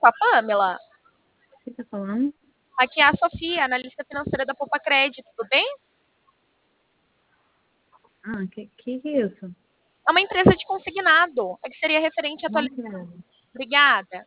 com a Pamela? Você tá falando? Aqui é a Sofia, analista financeira da Poupa Crédito, tudo bem? Ah, que é isso? É uma empresa de consignado. É que seria referente à atualização. Não, Obrigada.